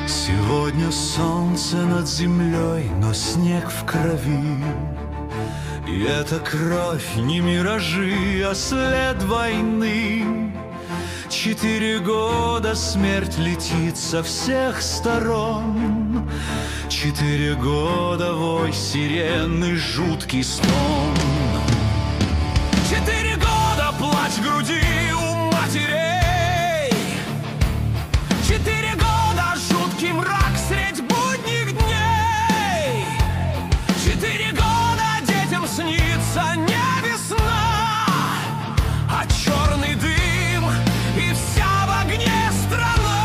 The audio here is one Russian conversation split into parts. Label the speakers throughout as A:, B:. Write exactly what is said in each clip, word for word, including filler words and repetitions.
A: Сегодня солнце над землей, но снег в крови. И эта кровь не миражи, а след войны. Четыре года смерть летит со всех сторон. Четыре года вой сирены, жуткий стон. Четыре года плач в груди у матерей. Четыре года жуткий мрак средь будних дней. Четыре года детям снится не весна, а черный дым и вся в огне страна.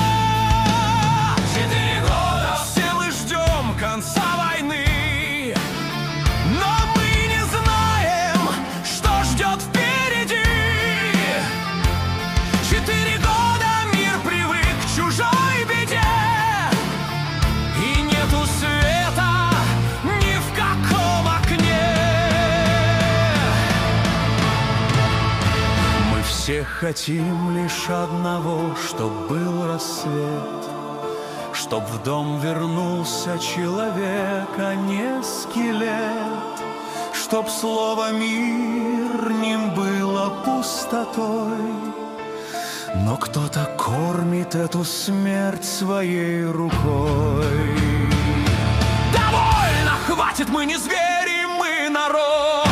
A: Четыре года все мы ждем конца войны, но мы не знаем, что ждет впереди. Четыре года мир привык к чужой беде, и нету света ни в каком окне. Мы все хотим лишь одного, чтоб был рассвет, чтоб в дом вернулся человек, а не скелет, чтоб слово «мир» ним было пустотой. Но кто-то кормит эту смерть своей рукой. Довольно, хватит, мы не звери, мы народ.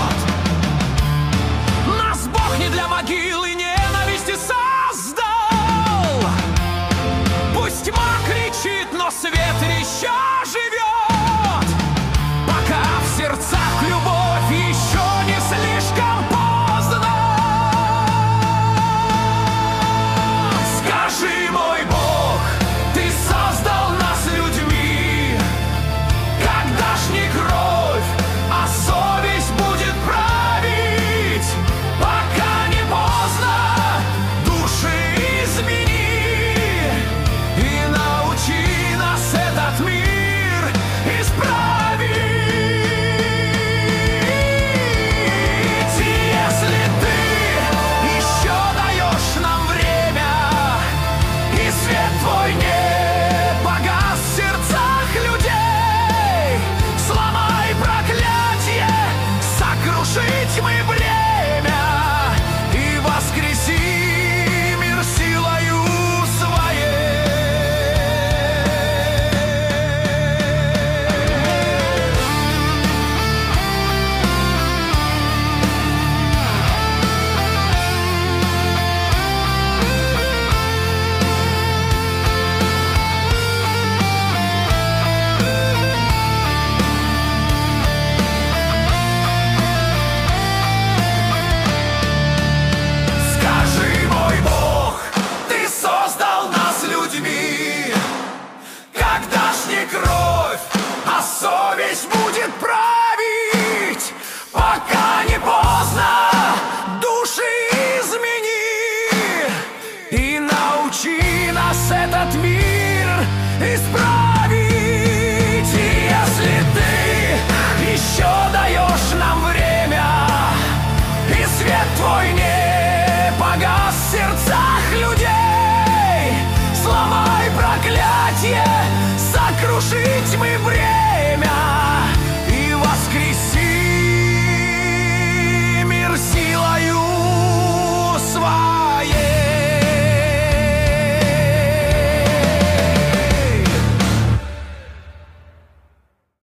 A: Нас Бог не для могилы ненависти создал. Пусть тьма кричит, но свет еще живет, пока в сердцах любовь еще не слишком поздно. Скажи, мой Бог, ты создал нас людьми. Когда ж не кровь, а совесть будет править, пока не поздно, души измени и научи нас этот мир исправить. Если ты еще даешь нам время, и свет твой не погас в сердцах людей, сломай проклятие, сокрушить мы бледь.